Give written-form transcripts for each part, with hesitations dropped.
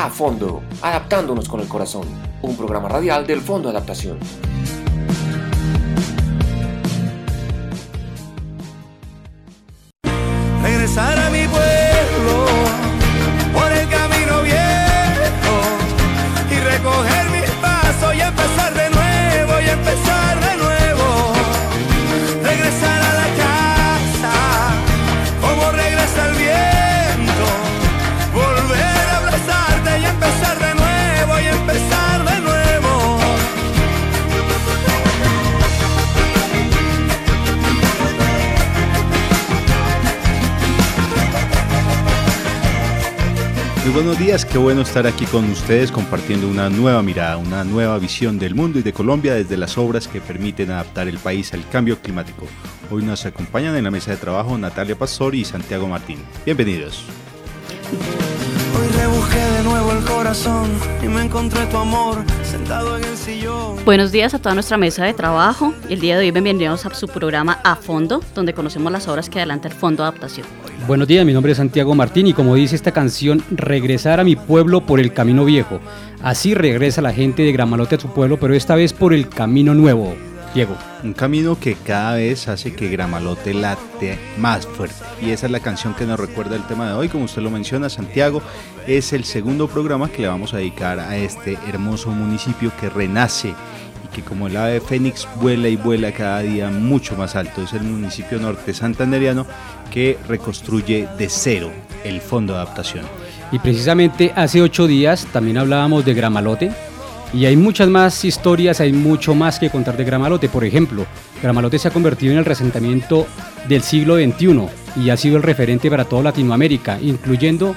A Fondo, adaptándonos con el corazón, un programa radial del Fondo de Adaptación. Regresar a mi pueblo por el camino viejo y recoger mis pasos y empezar de nuevo y empezar de nuevo. Regresar a la casa como regresa el viento, volver a abrazarte y empezar de nuevo y empezar de nuevo. Muy buenos días, qué bueno estar aquí con ustedes compartiendo una nueva mirada, una nueva visión del mundo y de Colombia desde las obras que permiten adaptar el país al cambio climático. Hoy nos acompañan en la mesa de trabajo Natalia Pastor y Santiago Martín. Bienvenidos. Hoy rebusqué de nuevo el corazón y me encontré tu amor sentado en el sillón. Buenos días a toda nuestra mesa de trabajo. El día de hoy bienvenidos a su programa A Fondo, donde conocemos las obras que adelanta el Fondo de Adaptación. Buenos días, mi nombre es Santiago Martín y como dice esta canción, regresar a mi pueblo por el camino viejo. Así regresa la gente de Gramalote a su pueblo, pero esta vez por el camino nuevo. Diego. Un camino que cada vez hace que Gramalote late más fuerte. Y esa es la canción que nos recuerda el tema de hoy. Como usted lo menciona, Santiago, es el segundo programa que le vamos a dedicar a este hermoso municipio que renace y que como el ave fénix vuela y vuela cada día mucho más alto. Es el municipio norte santandereano que reconstruye de cero el Fondo de Adaptación. Y precisamente hace 8 días también hablábamos de Gramalote. Y hay muchas más historias, hay mucho más que contar de Gramalote. Por ejemplo, Gramalote se ha convertido en el asentamiento del siglo XXI y ha sido el referente para toda Latinoamérica, incluyendo,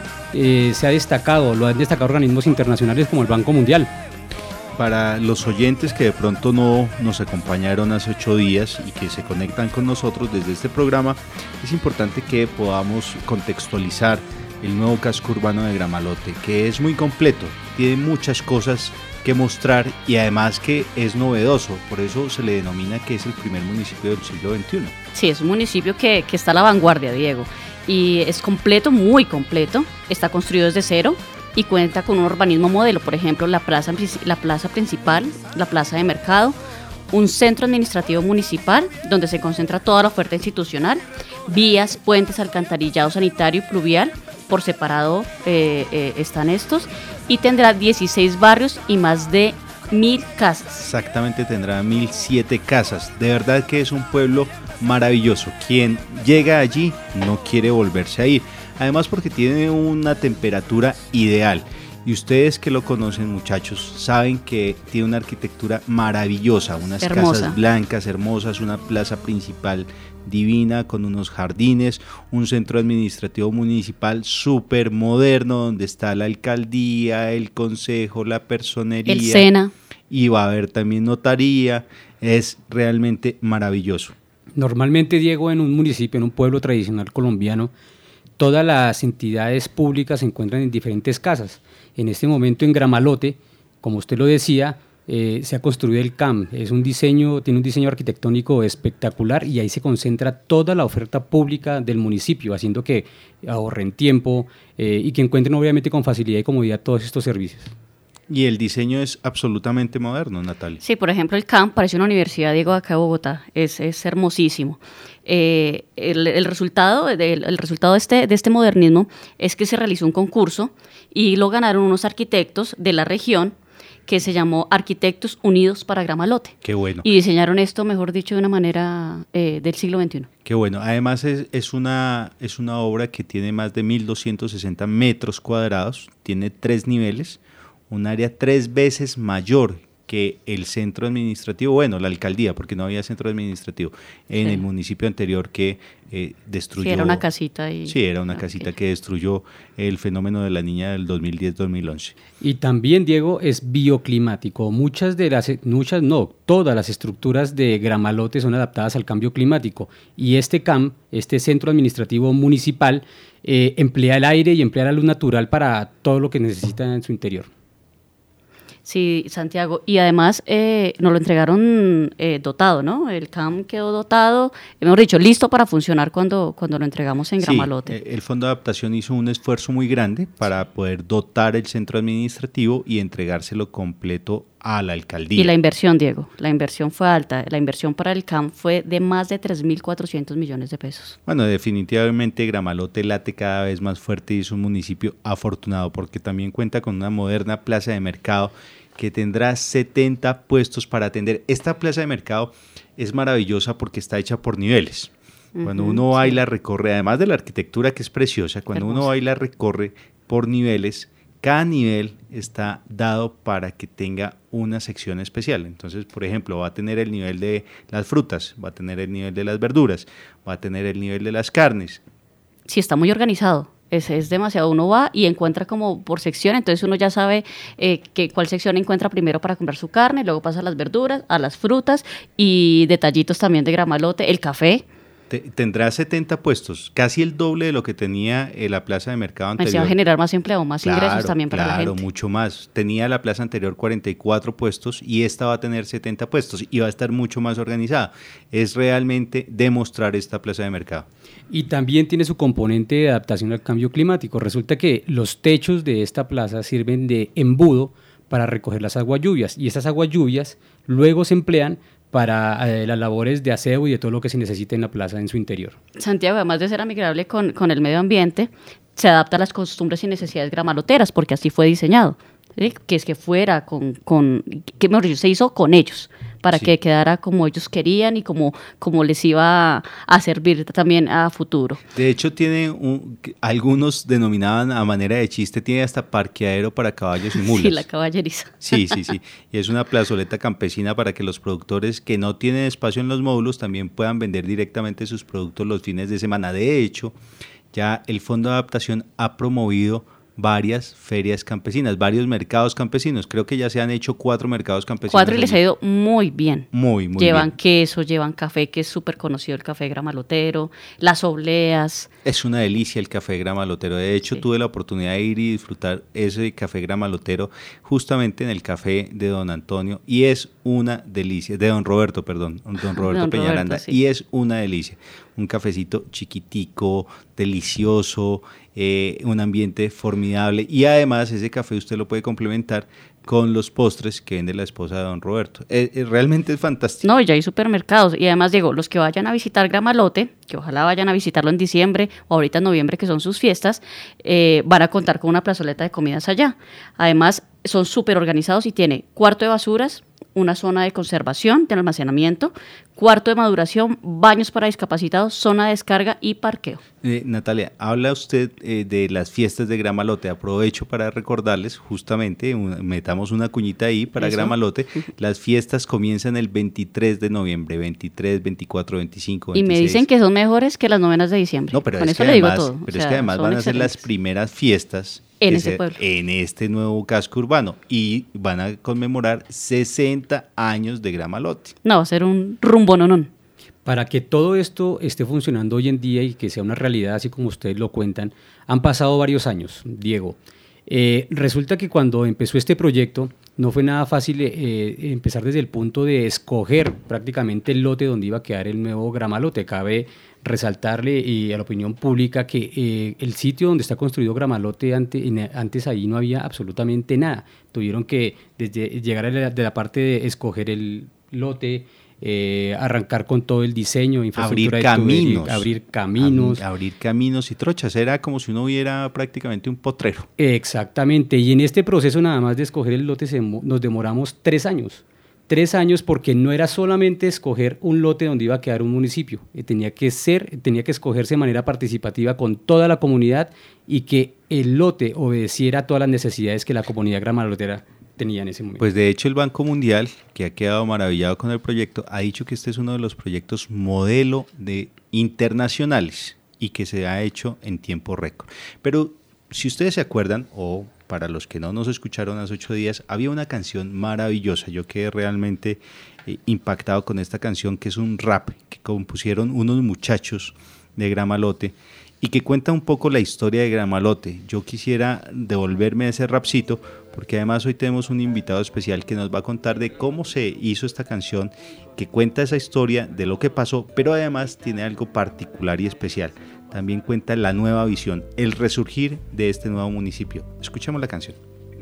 lo han destacado organismos internacionales como el Banco Mundial. Para los oyentes que de pronto no nos acompañaron hace 8 días y que se conectan con nosotros desde este programa, es importante que podamos contextualizar el nuevo casco urbano de Gramalote, que es muy completo, tiene muchas cosas que mostrar y además que es novedoso, por eso se le denomina que es el primer municipio del siglo XXI. Sí, es un municipio que está a la vanguardia, Diego, y es completo, muy completo, está construido desde cero y cuenta con un urbanismo modelo, por ejemplo, la plaza principal, la plaza de mercado, un centro administrativo municipal donde se concentra toda la oferta institucional, vías, puentes, alcantarillado sanitario y pluvial, por separado están estos, y tendrá 16 barrios y más de 1.000 casas. Exactamente, tendrá 1.007 casas. De verdad que es un pueblo maravilloso. Quien llega allí no quiere volverse a ir. Además porque tiene una temperatura ideal. Y ustedes que lo conocen, muchachos, saben que tiene una arquitectura maravillosa, unas casas blancas, hermosas, una plaza principal divina con unos jardines, un centro administrativo municipal súper moderno donde está la alcaldía, el consejo, la personería, el SENA, y va a haber también notaría. Es realmente maravilloso. Normalmente, Diego, en un municipio, en un pueblo tradicional colombiano, todas las entidades públicas se encuentran en diferentes casas. En este momento en Gramalote, como usted lo decía, se ha construido el CAM, tiene un diseño arquitectónico espectacular y ahí se concentra toda la oferta pública del municipio, haciendo que ahorren tiempo y que encuentren obviamente con facilidad y comodidad todos estos servicios. Y el diseño es absolutamente moderno, Natalia. Sí, por ejemplo, el CAM parece una universidad, Diego, acá de Bogotá, es hermosísimo. El resultado de este modernismo es que se realizó un concurso y lo ganaron unos arquitectos de la región que se llamó Arquitectos Unidos para Gramalote. Qué bueno. Y diseñaron esto, mejor dicho, de una manera del siglo XXI. Qué bueno. Además es una obra que tiene más de 1.260 metros cuadrados, tiene 3 niveles, un área 3 veces mayor que el centro administrativo, la alcaldía, porque no había centro administrativo en el municipio anterior que destruyó. Sí, era una casita. Era una casita que destruyó el fenómeno de la niña del 2010-2011. Y también, Diego, es bioclimático. Todas las estructuras de Gramalote son adaptadas al cambio climático. Y este CAM, este centro administrativo municipal, emplea el aire y emplea la luz natural para todo lo que necesita en su interior. Sí, Santiago. Y además nos lo entregaron dotado, ¿no? El CAM quedó dotado, hemos dicho, listo para funcionar cuando lo entregamos en Gramalote. Sí, el Fondo de Adaptación hizo un esfuerzo muy grande para poder dotar el centro administrativo y entregárselo completo a la alcaldía. Y la inversión, Diego, la inversión fue alta. La inversión para el CAM fue de más de 3.400 millones de pesos. Bueno, definitivamente Gramalote late cada vez más fuerte y es un municipio afortunado porque también cuenta con una moderna plaza de mercado que tendrá 70 puestos para atender. Esta plaza de mercado es maravillosa porque está hecha por niveles. Cuando uno va y la recorre, además de la arquitectura que es preciosa, cuando uno va y la recorre por niveles, cada nivel está dado para que tenga una sección especial. Entonces, por ejemplo, va a tener el nivel de las frutas, va a tener el nivel de las verduras, va a tener el nivel de las carnes. Sí, está muy organizado. Es demasiado. Uno va y encuentra como por sección, entonces uno ya sabe cuál sección encuentra primero para comprar su carne, luego pasa a las verduras, a las frutas y detallitos también de Gramalote, el café. Tendrá 70 puestos, casi el doble de lo que tenía la plaza de mercado anterior. Se va a generar más empleo, más ingresos también para la gente. Claro, mucho más. Tenía la plaza anterior 44 puestos y esta va a tener 70 puestos y va a estar mucho más organizada. Es realmente demostrar esta plaza de mercado. Y también tiene su componente de adaptación al cambio climático. Resulta que los techos de esta plaza sirven de embudo para recoger las aguas lluvias y esas aguas lluvias luego se emplean para las labores de aseo y de todo lo que se necesita en la plaza en su interior. Santiago, además de ser amigable con el medio ambiente, se adapta a las costumbres y necesidades gramaloteras, porque así fue diseñado, ¿sí? Que es que fuera que mejor dicho, se hizo con ellos, para que quedara como ellos querían y como les iba a servir también a futuro. De hecho, tiene algunos denominaban a manera de chiste, tiene hasta parqueadero para caballos y mulas. Sí, la caballeriza. Sí. Y es una plazoleta campesina para que los productores que no tienen espacio en los módulos también puedan vender directamente sus productos los fines de semana. De hecho, ya el Fondo de Adaptación ha promovido varias ferias campesinas, varios mercados campesinos. Creo que ya se han hecho 4 mercados campesinos. 4 y les ha ido muy bien. Muy llevan bien. Queso, llevan café, que es súper conocido el café gramalotero, las obleas. Es una delicia el café gramalotero. De hecho, tuve la oportunidad de ir y disfrutar ese café gramalotero justamente en el café de don Antonio y es una delicia, de don Roberto Peñaranda, sí. Y es una delicia. Un cafecito chiquitico, delicioso, un ambiente formidable y además ese café usted lo puede complementar con los postres que vende la esposa de don Roberto. Realmente es fantástico. No, ya hay supermercados y además, Diego, los que vayan a visitar Gramalote, que ojalá vayan a visitarlo en diciembre o ahorita en noviembre, que son sus fiestas, van a contar con una plazoleta de comidas allá. Además, son súper organizados y tiene cuarto de basuras, una zona de conservación, de almacenamiento, cuarto de maduración, baños para discapacitados, zona de descarga y parqueo. Natalia, habla usted de las fiestas de Gramalote. Aprovecho para recordarles, justamente, metamos una cuñita ahí para Gramalote. Las fiestas comienzan el 23 de noviembre, 23, 24, 25, 26. Y me dicen que son mejores que las novenas de diciembre. No, pero con es eso que le además, digo todo. Pero es que además van a ser las primeras fiestas en ese pueblo, en este nuevo casco urbano y van a conmemorar 60 años de Gramalote. No, va a ser un rumbononón. Para que todo esto esté funcionando hoy en día y que sea una realidad, así como ustedes lo cuentan, han pasado varios años, Diego. Resulta que cuando empezó este proyecto no fue nada fácil empezar desde el punto de escoger prácticamente el lote donde iba a quedar el nuevo Gramalote. Cabe resaltarle a la opinión pública que el sitio donde está construido Gramalote antes ahí no había absolutamente nada. Tuvieron que llegar de la parte de escoger el lote, arrancar con todo el diseño, infraestructura, abrir caminos y trochas. Era como si uno viera prácticamente un potrero. Exactamente, y en este proceso nada más de escoger el lote nos demoramos 3 años. 3 años porque no era solamente escoger un lote donde iba a quedar un municipio, tenía que escogerse de manera participativa con toda la comunidad y que el lote obedeciera a todas las necesidades que la comunidad gramalotera tenía en ese momento. Pues de hecho el Banco Mundial, que ha quedado maravillado con el proyecto, ha dicho que este es uno de los proyectos modelo de internacionales y que se ha hecho en tiempo récord. Pero si ustedes se acuerdan, o para los que no nos escucharon hace 8 días, había una canción maravillosa. Yo quedé realmente impactado con esta canción, que es un rap que compusieron unos muchachos de Gramalote y que cuenta un poco la historia de Gramalote. Yo quisiera devolverme a ese rapcito porque además hoy tenemos un invitado especial que nos va a contar de cómo se hizo esta canción, que cuenta esa historia de lo que pasó, pero además tiene algo particular y especial. También cuenta la nueva visión, el resurgir de este nuevo municipio. Escuchemos la canción.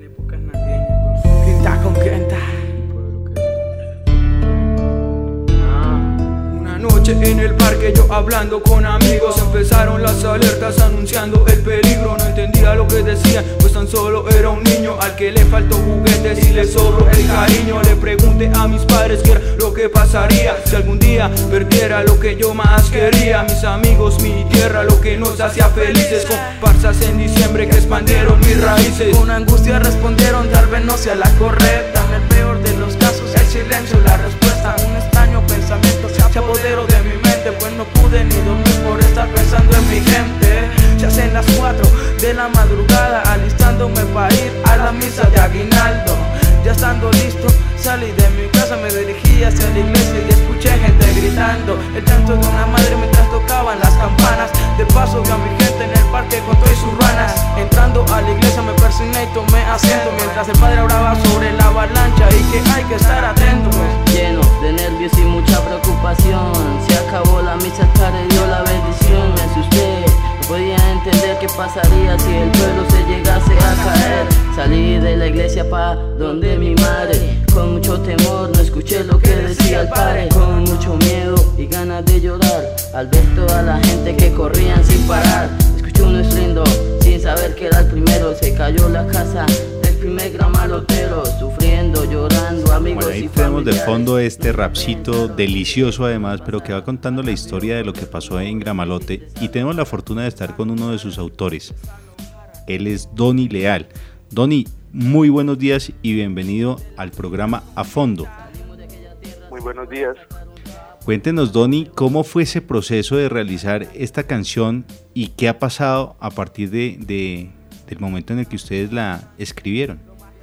Noche en el parque, yo hablando con amigos. Empezaron las alertas anunciando el peligro. No entendía lo que decían, pues tan solo era un niño al que le faltó juguetes y le sobró el cariño. Le pregunté a mis padres qué era lo que pasaría si algún día perdiera lo que yo más quería. Mis amigos, mi tierra, lo que nos hacía felices. Comparsas en diciembre que expandieron mis raíces. Con angustia respondieron, tal vez no sea la correcta. En el peor de los casos, el silencio, la respuesta. Un extraño pensamiento se apoderó de mi mente, pues no pude ni dormir por estar pensando en mi gente. Se hacen las 4 de la madrugada, alistándome para ir a la misa de aguinaldo. Ya estando listo, salí de mi casa, me dirigí hacia la iglesia y escuché gente gritando el llanto de una madre mientras tocaban las campanas. De paso vi a mi gente en el parque con todas sus ranas. Entrando a la iglesia me persigné y tomé asiento, mientras el padre oraba sobre la avalancha y que hay que estar atentos. Lleno de nervios y mucha preocupación, se acabó la misa, el padre dio la bendición. Me asusté, no podía entender qué pasaría si el pueblo se llegase a caer. Salí de la iglesia pa' donde mi madre, con mucho temor no escuché lo que decía el padre. Con mucho miedo y ganas de llorar, al ver toda la gente que corrían sin parar. Escuché un estruendo sin saber que era el primero. Se cayó la casa del primer gran malotero, sufriendo, llorando, amigos Bueno, ahí y tenemos de familiares. fondo este rapcito delicioso además, pero que va contando la historia de lo que pasó en Gramalote, y tenemos la fortuna de estar con uno de sus autores. Él es Donny Leal. Donny, muy buenos días y bienvenido al programa A Fondo. Muy buenos días. Cuéntenos, Donny, cómo fue ese proceso de realizar esta canción y qué ha pasado a partir del momento en el que ustedes la escribieron.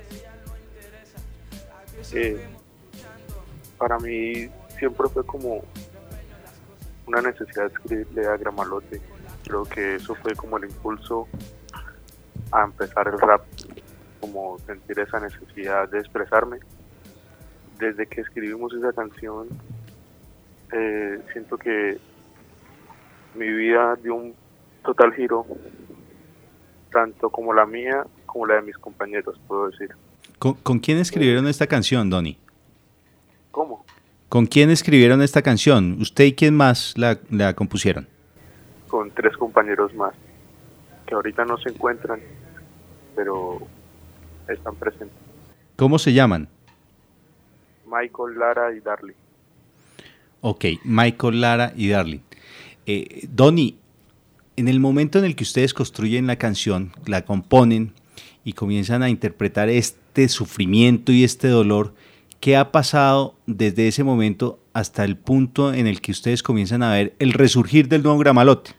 Para mí siempre fue como una necesidad de escribirle a Gramalote. Creo que eso fue como el impulso a empezar el rap, como sentir esa necesidad de expresarme. Desde que escribimos esa canción, siento que mi vida dio un total giro, tanto como la mía como la de mis compañeros, puedo decir. ¿Con quién escribieron esta canción, Donny? ¿Cómo? ¿Con quién escribieron esta canción? ¿Usted y quién más la compusieron? Con 3 compañeros más, que ahorita no se encuentran, pero están presentes. ¿Cómo se llaman? Michael, Lara y Darly. Ok, Michael, Lara y Darling. Donny, en el momento en el que ustedes construyen la canción, la componen y comienzan a interpretar este sufrimiento y este dolor, ¿qué ha pasado desde ese momento hasta el punto en el que ustedes comienzan a ver el resurgir del nuevo Gramalote?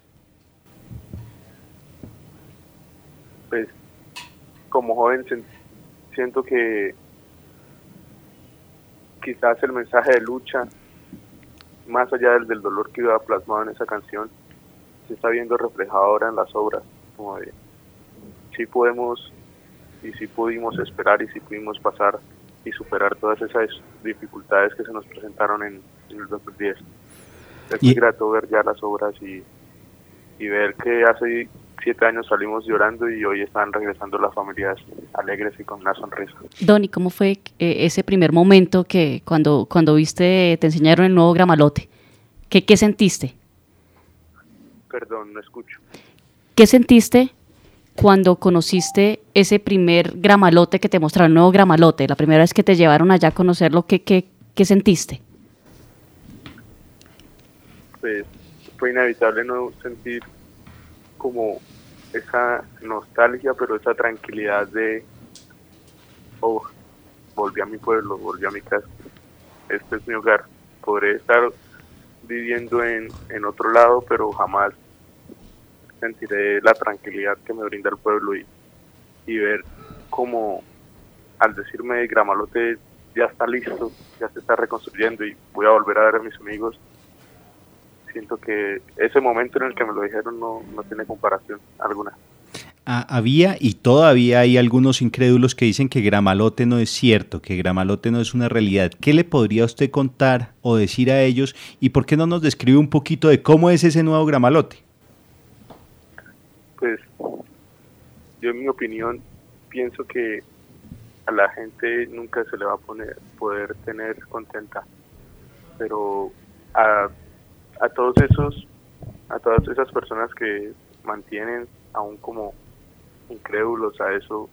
Pues, como joven siento que quizás el mensaje de lucha, más allá del dolor que iba plasmado en esa canción, se está viendo reflejado ahora en las obras, como de sí podemos y sí pudimos esperar y sí pudimos pasar y superar todas esas dificultades que se nos presentaron en el 2010. Es muy grato ver ya las obras y ver que hace 7 años salimos llorando y hoy están regresando las familias alegres y con una sonrisa. Donny, ¿cómo fue ese primer momento que cuando viste, te enseñaron el nuevo Gramalote? ¿Qué sentiste? Perdón, no escucho. ¿Qué sentiste cuando conociste ese primer Gramalote que te mostraron, el nuevo Gramalote, la primera vez que te llevaron allá a conocerlo? ¿Qué sentiste? Pues fue inevitable no sentir como esa nostalgia, pero esa tranquilidad de volví a mi pueblo, volví a mi casa, este es mi hogar. Podré estar viviendo en otro lado, pero jamás sentiré la tranquilidad que me brinda el pueblo y ver cómo al decirme Gramalote ya está listo, ya se está reconstruyendo y voy a volver a ver a mis amigos. Siento que ese momento en el que me lo dijeron no tiene comparación alguna. Había y todavía hay algunos incrédulos que dicen que Gramalote no es cierto, que Gramalote no es una realidad. ¿Qué le podría usted contar o decir a ellos? ¿Y por qué no nos describe un poquito de cómo es ese nuevo Gramalote? Pues yo, en mi opinión, pienso que a la gente nunca se le va a poder tener contenta, pero a todas esas personas que mantienen aún como incrédulos a eso,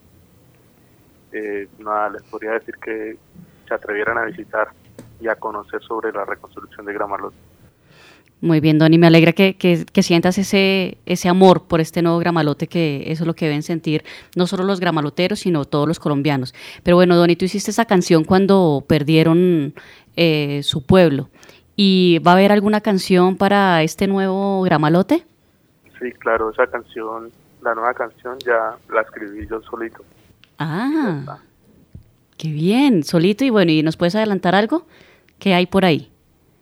nada, les podría decir que se atrevieran a visitar y a conocer sobre la reconstrucción de Gramalote. Muy bien, Donny, me alegra que sientas ese amor por este nuevo Gramalote, que eso es lo que deben sentir no solo los gramaloteros, sino todos los colombianos. Pero bueno, Donny, tú hiciste esa canción cuando perdieron su pueblo. ¿Y va a haber alguna canción para este nuevo Gramalote? Sí, claro, esa canción, la nueva canción, ya la escribí yo solito. Ah, qué bien, solito. Y bueno, ¿y nos puedes adelantar algo? ¿Qué hay por ahí?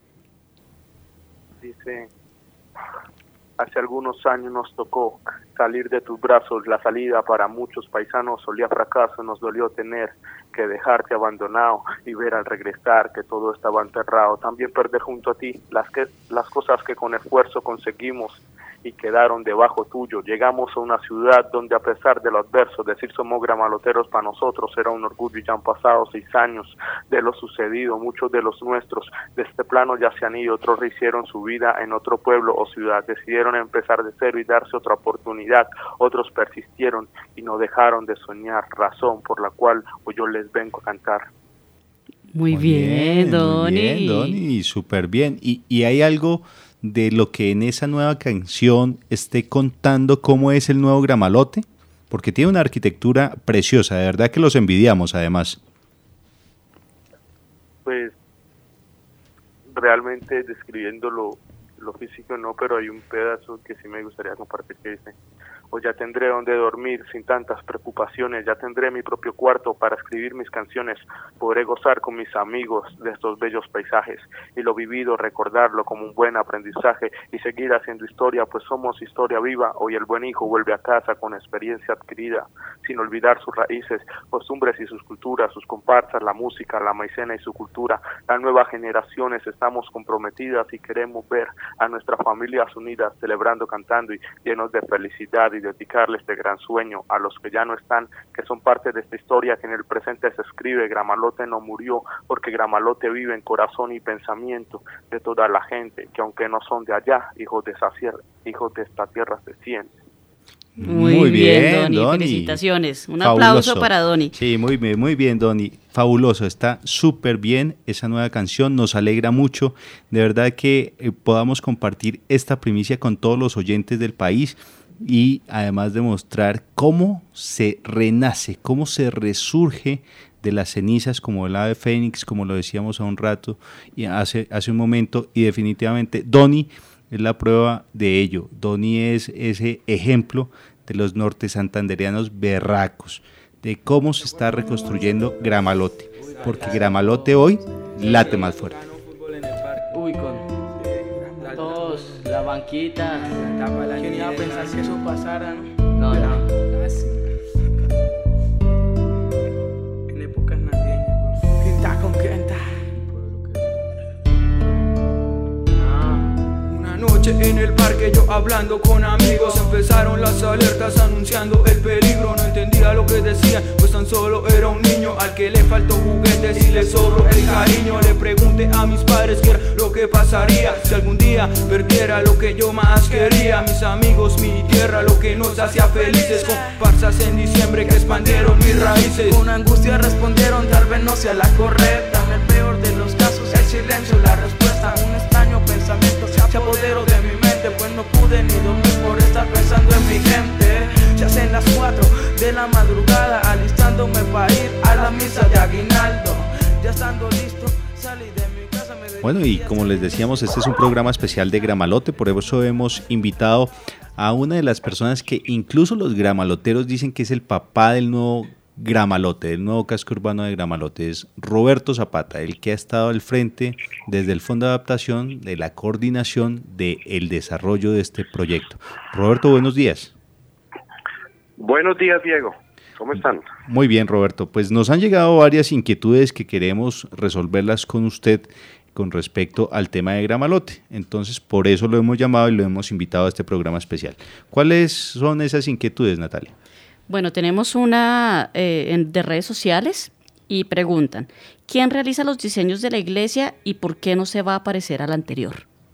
Dice: hace algunos años nos tocó salir de tus brazos, la salida para muchos paisanos solía fracaso, nos dolió tener que dejarte abandonado y ver al regresar que todo estaba enterrado, también perder junto a ti las cosas que con esfuerzo conseguimos y quedaron debajo tuyo. Llegamos a una ciudad donde, a pesar de lo adverso, decir somos gramaloteros para nosotros era un orgullo, y ya han pasado 6 años de lo sucedido. Muchos de los nuestros de este plano ya se han ido, otros rehicieron su vida en otro pueblo o ciudad, decidieron empezar de cero y darse otra oportunidad. Otros persistieron y no dejaron de soñar, razón por la cual hoy yo les vengo a cantar. Muy bien, Donny. Muy bien, Donny, súper bien. ¿Y hay algo de lo que en esa nueva canción esté contando cómo es el nuevo Gramalote? Porque tiene una arquitectura preciosa, de verdad que los envidiamos además. Pues realmente describiendo lo físico no, pero hay un pedazo que sí me gustaría compartir que dice: hoy ya tendré donde dormir sin tantas preocupaciones, ya tendré mi propio cuarto para escribir mis canciones, podré gozar con mis amigos de estos bellos paisajes y lo vivido recordarlo como un buen aprendizaje y seguir haciendo historia, pues somos historia viva. Hoy el buen hijo vuelve a casa con experiencia adquirida, sin olvidar sus raíces, costumbres y sus culturas, sus comparsas, la música, la maicena y su cultura. Las nuevas generaciones estamos comprometidas y queremos ver a nuestras familias unidas, celebrando, cantando y llenos de felicidad, y dedicarle este gran sueño a los que ya no están, que son parte de esta historia que en el presente se escribe. Gramalote no murió, porque Gramalote vive en corazón y pensamiento de toda la gente, que aunque no son de allá, hijos de esta tierra se sienten. Muy bien, Donny. Felicitaciones. Un Fabuloso. Aplauso para Donny. Sí, muy bien, Donny. Fabuloso, está súper bien esa nueva canción, nos alegra mucho. De verdad que podamos compartir esta primicia con todos los oyentes del país y además demostrar cómo se renace, cómo se resurge de las cenizas como el ave fénix, como lo decíamos hace un rato y hace un momento, y definitivamente Donny es la prueba de ello. Donny es ese ejemplo de los norte santandereanos berracos, de cómo se está reconstruyendo Gramalote, porque Gramalote hoy late más fuerte. Uy, con todos, la banquita. ¿Quién iba a pensar que eso pasara? No. En épocas navideñas. Quinta con quinta. Noche en el parque, yo hablando con amigos, empezaron las alertas anunciando el peligro. No entendía lo que decían, pues tan solo era un niño al que le faltó juguetes y le sobró el cariño. Le pregunté a mis padres qué era lo que pasaría si algún día perdiera lo que yo más quería, mis amigos, mi tierra, lo que nos hacía felices. Comparsas en diciembre que expandieron mis raíces. Con angustia respondieron, tal vez no sea la correcta. En el peor de los casos, el silencio, la respuesta. Un extraño pensamiento se apoderó de mi mente, pues no pude ni dormir por estar pensando en mi gente. Ya hacen las 4 de la madrugada, alistándome para ir a la misa de aguinaldo. Ya estando listo, salí de mi casa. Bueno, y como les decíamos, este es un programa especial de Gramalote, por eso hemos invitado a una de las personas que incluso los gramaloteros dicen que es el papá del nuevo Gramalote, del nuevo casco urbano de Gramalote. Es Roberto Zapata, el que ha estado al frente desde el Fondo de Adaptación de la coordinación del desarrollo de este proyecto. Roberto, buenos días. Buenos días, Diego. ¿Cómo están? Muy bien, Roberto. Pues nos han llegado varias inquietudes que queremos resolverlas con usted con respecto al tema de Gramalote. Entonces, por eso lo hemos llamado y lo hemos invitado a este programa especial. ¿Cuáles son esas inquietudes, Natalia? Bueno, tenemos una de redes sociales y preguntan, ¿quién realiza los diseños de la iglesia y por qué no se va a parecer al anterior?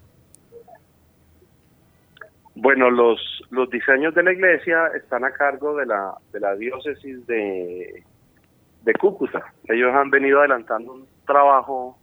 Bueno, los diseños de la iglesia están a cargo de la diócesis de Cúcuta. Ellos han venido adelantando un trabajo,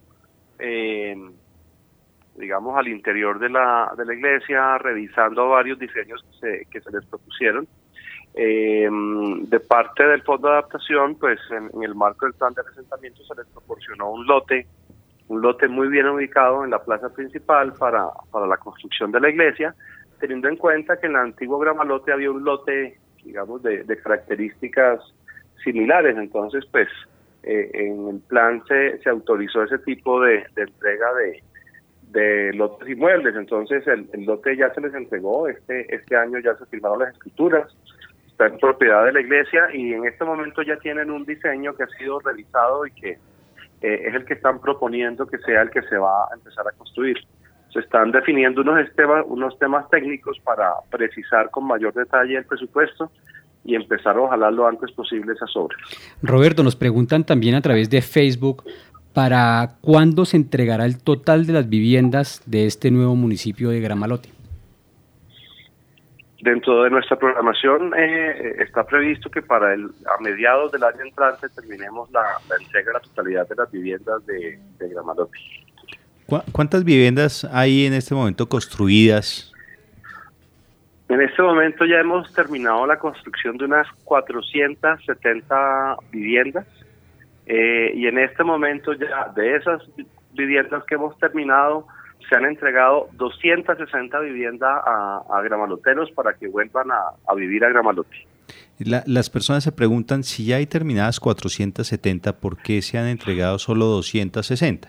digamos, al interior de la iglesia, revisando varios diseños que se les propusieron. De parte del Fondo de Adaptación, pues en el marco del plan de asentamiento se les proporcionó un lote muy bien ubicado en la plaza principal para la construcción de la iglesia, teniendo en cuenta que en el antiguo Gramalote había un lote, digamos, de características similares. Entonces, pues, en el plan se autorizó ese tipo de entrega de lotes inmuebles. Entonces, el lote ya se les entregó, este año ya se firmaron las escrituras, está en propiedad de la iglesia y en este momento ya tienen un diseño que ha sido revisado y que es el que están proponiendo que sea el que se va a empezar a construir. Se están definiendo unos temas técnicos para precisar con mayor detalle el presupuesto y empezar ojalá lo antes posible esas obras. Roberto, nos preguntan también a través de Facebook, ¿para cuándo se entregará el total de las viviendas de este nuevo municipio de Gramalote? Dentro de nuestra programación está previsto que a mediados del año entrante terminemos la entrega de la totalidad de las viviendas de Gramalote. ¿Cuántas viviendas hay en este momento construidas? En este momento ya hemos terminado la construcción de unas 470 viviendas y en este momento ya de esas viviendas que hemos terminado se han entregado 260 viviendas a gramaloteros para que vuelvan a vivir a Gramalote. Las personas se preguntan si ya hay terminadas 470, ¿por qué se han entregado solo 260?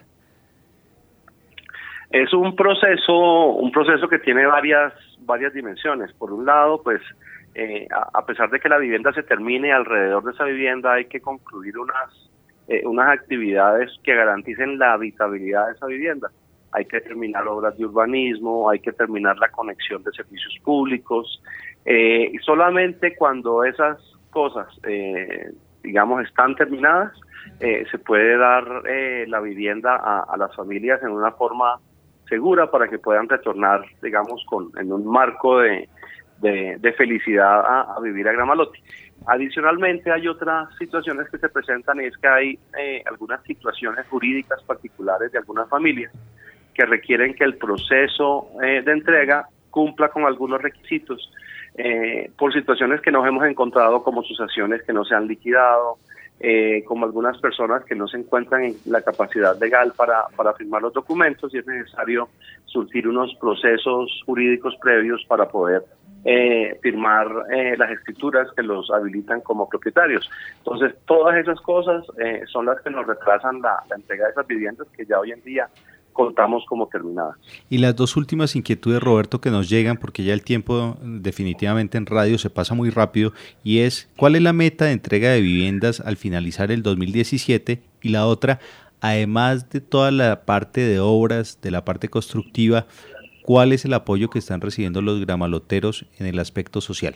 Es un proceso que tiene varias dimensiones. Por un lado, pues, a pesar de que la vivienda se termine, alrededor de esa vivienda hay que concluir unas actividades que garanticen la habitabilidad de esa vivienda. Hay que terminar obras de urbanismo, hay que terminar la conexión de servicios públicos, y solamente cuando esas cosas, digamos, están terminadas, se puede dar la vivienda a las familias en una forma segura para que puedan retornar, digamos, en un marco de felicidad a vivir a Gramalote. Adicionalmente, hay otras situaciones que se presentan y es que hay algunas situaciones jurídicas particulares de algunas familias que requieren que el proceso de entrega cumpla con algunos requisitos por situaciones que nos hemos encontrado, como sucesiones que no se han liquidado, como algunas personas que no se encuentran en la capacidad legal para firmar los documentos y es necesario surtir unos procesos jurídicos previos para poder firmar las escrituras que los habilitan como propietarios. Entonces, todas esas cosas son las que nos retrasan la entrega de esas viviendas que ya hoy en día contamos como terminadas. Y las dos últimas inquietudes, Roberto, que nos llegan, porque ya el tiempo definitivamente en radio se pasa muy rápido, y es, ¿cuál es la meta de entrega de viviendas al finalizar el 2017? Y la otra, además de toda la parte de obras, de la parte constructiva, ¿cuál es el apoyo que están recibiendo los gramaloteros en el aspecto social?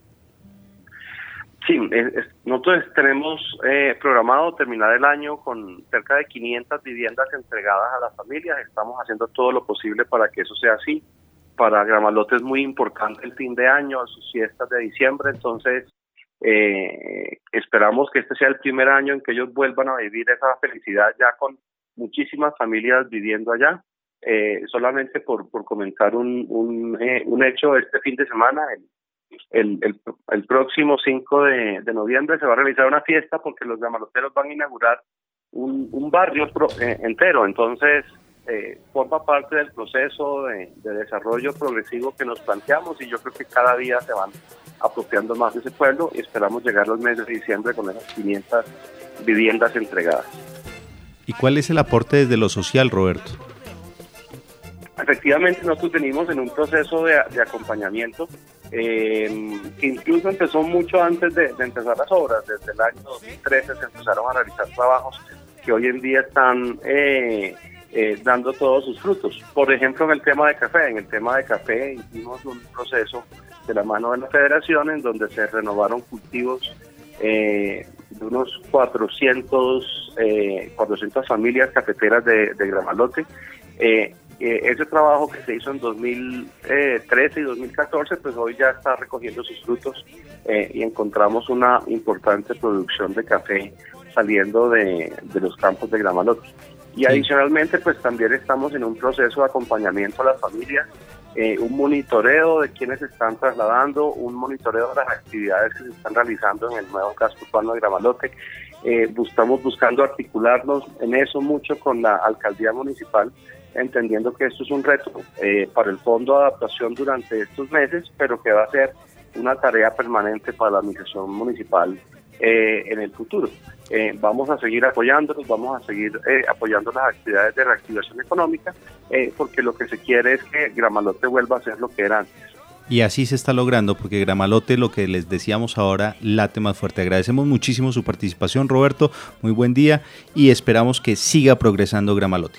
Sí, nosotros tenemos programado terminar el año con cerca de 500 viviendas entregadas a las familias. Estamos haciendo todo lo posible para que eso sea así. Para Gramalote es muy importante el fin de año, sus fiestas de diciembre, entonces esperamos que este sea el primer año en que ellos vuelvan a vivir esa felicidad ya con muchísimas familias viviendo allá. Solamente por comentar un hecho, este fin de semana, el próximo 5 de noviembre se va a realizar una fiesta porque los gramaloteros van a inaugurar un barrio entero. Entonces forma parte del proceso de desarrollo progresivo que nos planteamos y yo creo que cada día se van apropiando más de ese pueblo y esperamos llegar al mes de diciembre con esas 500 viviendas entregadas. ¿Y cuál es el aporte desde lo social, Roberto? Efectivamente, nosotros venimos en un proceso de acompañamiento que incluso empezó mucho antes de empezar las obras. Desde el año 2013 se empezaron a realizar trabajos que hoy en día están dando todos sus frutos. Por ejemplo, en el tema de café. En el tema de café hicimos un proceso de la mano de la federación en donde se renovaron cultivos de unos 400 familias cafeteras de Gramalote. Ese trabajo que se hizo en 2013 y 2014, pues hoy ya está recogiendo sus frutos y encontramos una importante producción de café saliendo de los campos de Gramalote. Y adicionalmente, pues también estamos en un proceso de acompañamiento a las familias, un monitoreo de quienes se están trasladando, un monitoreo de las actividades que se están realizando en el nuevo casco urbano de Gramalote. Estamos buscando articularnos en eso mucho con la alcaldía municipal, entendiendo que esto es un reto para el Fondo de Adaptación durante estos meses, pero que va a ser una tarea permanente para la administración municipal en el futuro. Vamos a seguir apoyándonos, vamos a seguir apoyando las actividades de reactivación económica, porque lo que se quiere es que Gramalote vuelva a ser lo que era antes. Y así se está logrando, porque Gramalote, lo que les decíamos ahora, late más fuerte. Agradecemos muchísimo su participación, Roberto, muy buen día, y esperamos que siga progresando Gramalote.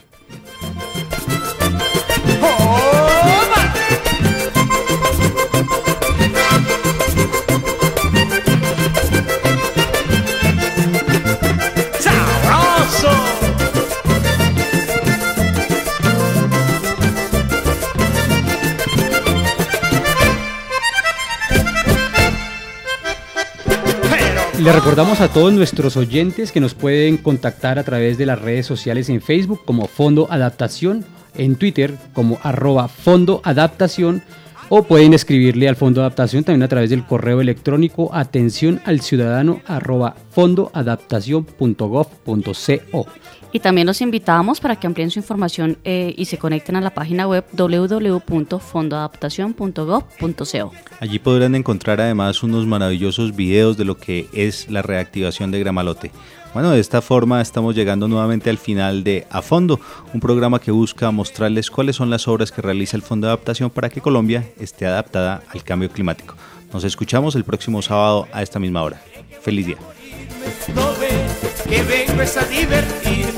Le recordamos a todos nuestros oyentes que nos pueden contactar a través de las redes sociales en Facebook como Fondo Adaptación, en Twitter como @Fondo Adaptación, o pueden escribirle al Fondo Adaptación también a través del correo electrónico atencionalciudadano@fondoadaptacion.gov.co. Y también los invitamos para que amplíen su información y se conecten a la página web www.fondoadaptacion.gov.co. Allí podrán encontrar además unos maravillosos videos de lo que es la reactivación de Gramalote. Bueno, de esta forma estamos llegando nuevamente al final de A Fondo, un programa que busca mostrarles cuáles son las obras que realiza el Fondo de Adaptación para que Colombia esté adaptada al cambio climático. Nos escuchamos el próximo sábado a esta misma hora. Feliz día. Que vengo es a divertirme.